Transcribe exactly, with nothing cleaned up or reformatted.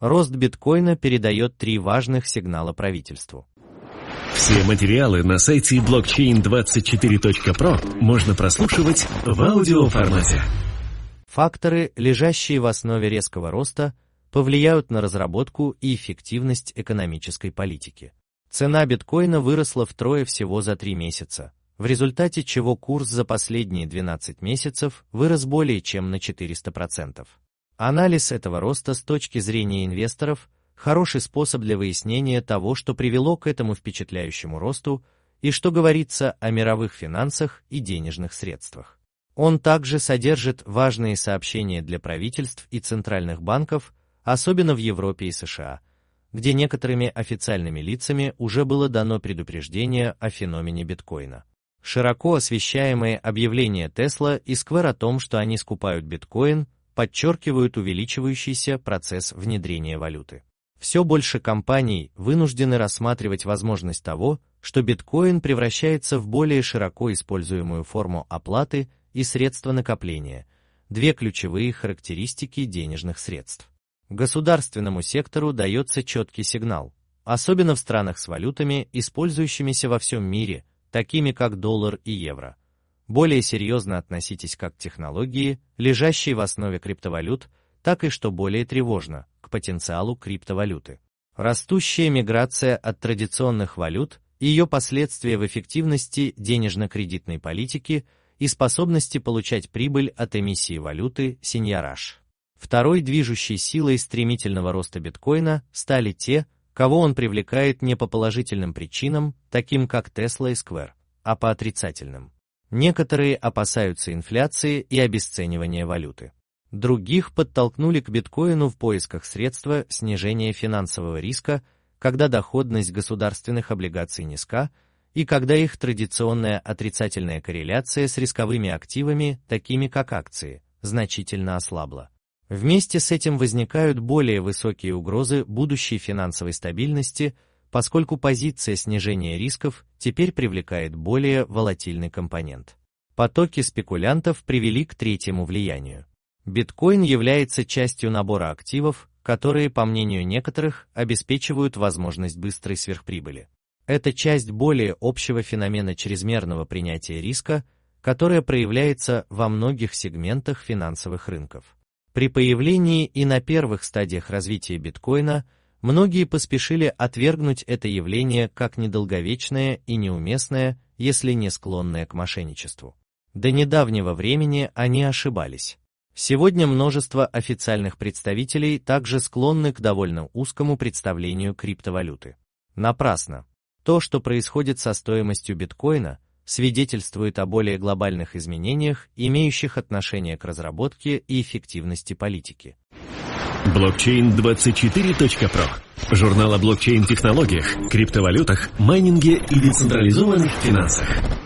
Рост биткоина передает три важных сигнала правительству. Все материалы на сайте блокчейн двадцать четыре точка про можно прослушивать в аудиоформате. Факторы, лежащие в основе резкого роста, повлияют на разработку и эффективность экономической политики. Цена биткоина выросла втрое всего за три месяца, в результате чего курс за последние двенадцать месяцев вырос более чем на четыреста процентов. Анализ этого роста с точки зрения инвесторов – хороший способ для выяснения того, что привело к этому впечатляющему росту и что говорится о мировых финансах и денежных средствах. Он также содержит важные сообщения для правительств и центральных банков, особенно в Европе и США, где некоторыми официальными лицами уже было дано предупреждение о феномене биткоина. Широко освещаемые объявления Tesla и Square о том, что они скупают биткоин, подчеркивают увеличивающийся процесс внедрения валюты. Все больше компаний вынуждены рассматривать возможность того, что биткоин превращается в более широко используемую форму оплаты и средства накопления, две ключевые характеристики денежных средств. Государственному сектору дается четкий сигнал, особенно в странах с валютами, использующимися во всем мире, такими как доллар и евро. Более серьезно относитесь как к технологии, лежащей в основе криптовалют, так и, что более тревожно, к потенциалу криптовалюты. Растущая миграция от традиционных валют и ее последствия в эффективности денежно-кредитной политики и способности получать прибыль от эмиссии валюты сеньораж. Второй движущей силой стремительного роста биткоина стали те, кого он привлекает не по положительным причинам, таким как Tesla и Square, а по отрицательным. Некоторые опасаются инфляции и обесценивания валюты. Других подтолкнули к биткоину в поисках средства снижения финансового риска, когда доходность государственных облигаций низка и когда их традиционная отрицательная корреляция с рисковыми активами, такими как акции, значительно ослабла. Вместе с этим возникают более высокие угрозы будущей финансовой стабильности, поскольку позиция снижения рисков теперь привлекает более волатильный компонент. Потоки спекулянтов привели к третьему влиянию. Биткоин является частью набора активов, которые, по мнению некоторых, обеспечивают возможность быстрой сверхприбыли. Это часть более общего феномена чрезмерного принятия риска, которое проявляется во многих сегментах финансовых рынков. При появлении и на первых стадиях развития биткоина многие поспешили отвергнуть это явление как недолговечное и неуместное, если не склонное к мошенничеству. До недавнего времени они ошибались. Сегодня множество официальных представителей также склонны к довольно узкому представлению криптовалюты. Напрасно. То, что происходит со стоимостью биткоина, свидетельствует о более глобальных изменениях, имеющих отношение к разработке и эффективности политики. блокчейн двадцать четыре точка про. Журнал о блокчейн-технологиях, криптовалютах, майнинге и децентрализованных финансах.